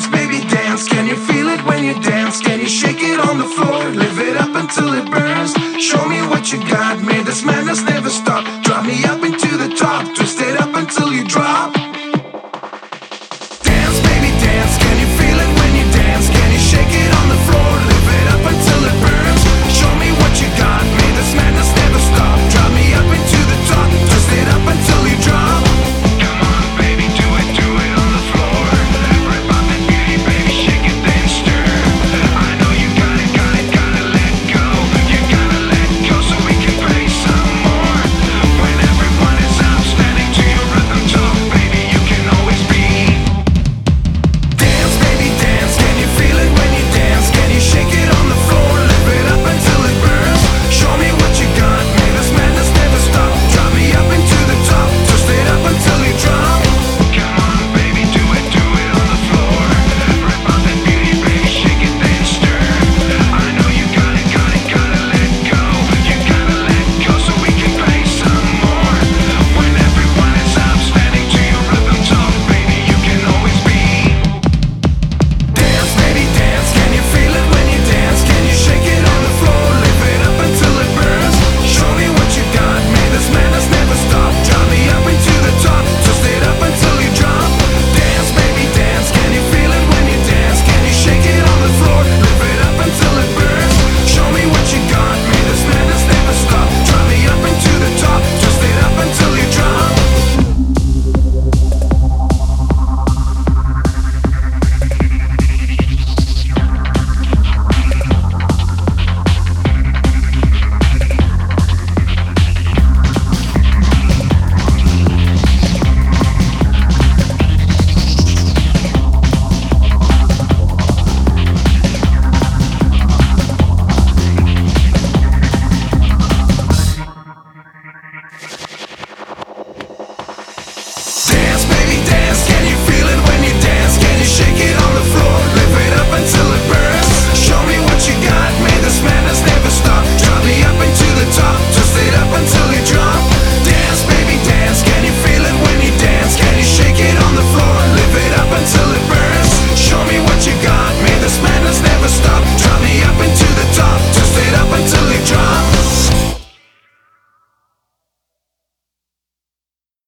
dance, baby dance. Can you feel it when you dance? Can you shake it on the floor? Live it up until it burns. Show me what you got. May this madness never stop. Drop me up into the top. Twist it up until you drop.